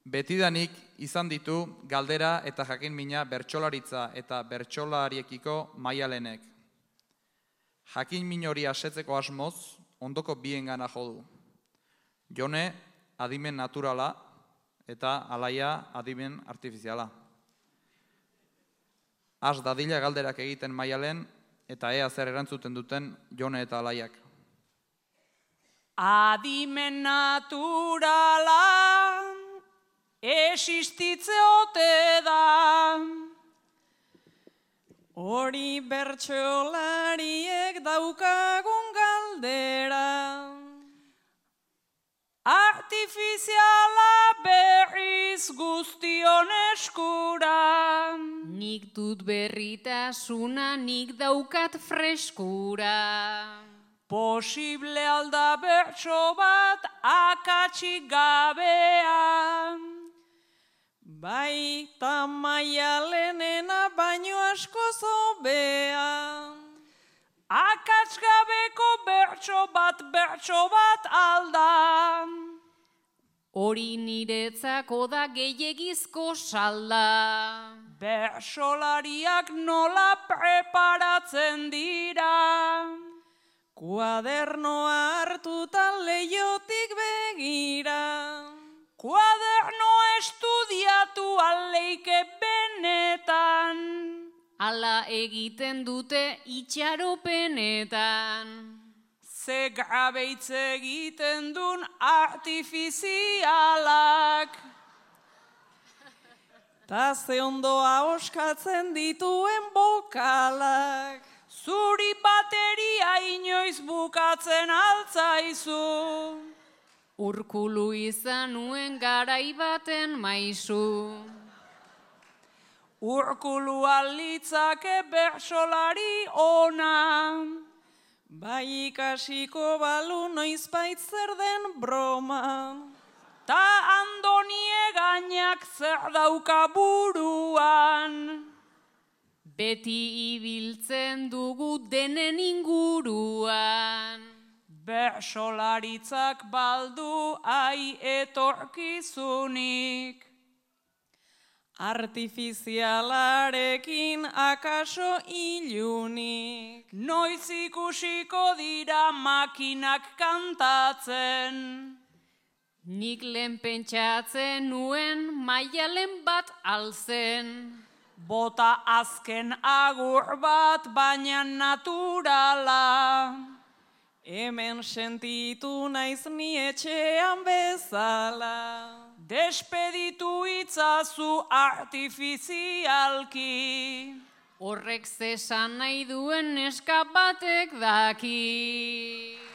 Betidanik izan ditu galdera eta jakin-mina bertsolaritza eta bertsolariekiko Maialenek. Jakin-min hori asetzeko asmoz, ondoko biengana jo du. Jone, adimen naturala, eta Alaia, adimen artifiziala. Az dadila galderak egiten Maialen, eta ea zer erantzuten duten Jone eta Alaiak. Adimen naturala existitze ote da. Hori bertsolariek daukagun galdera. Artifiziala berriz guztion eskura. Nik dut berritasuna, nik daukat freskura. Posible alda bertso bat akatsik gabean. Baita Maialenena baino asko zobea. Akats gabeko bertso bat alda. Hori niretzako da gehiegizko salda. Bertsolariak nola preparatzen dira. Kuadernoa hartuta leiotik begira. Kuadernoa estudiatu aleike benetan. Hala egiten dute itxaropenetan. Ze grabeitz egiten dun artifizialak. Ta ze ondoa oskatzen dituen bokalak. Zuri bateria inoiz bukatzen altzaizu. Urkulu izan nuen garai baten maisu. Urkulu alitzake bertsolari ona. Bai ikasiko balu noizbait zer den broma. Ta Andonie gainak zer dauka buruan. Beti ibiltzen dugu denen inguruan. Bertsolaritzak baldu ai etorkizunik. Artifizialarekin akaso ilunik. Noiz ikusiko dira makinak kantatzen. Nik lehen pentsatzen nuen Maialen bat alzen. Bota azken agur bat baina naturala. Hemen sentitu naiz ni etxean bezala. Despeditu itzazu artifizialki. Horrek zesan nahi duen neska batek daki.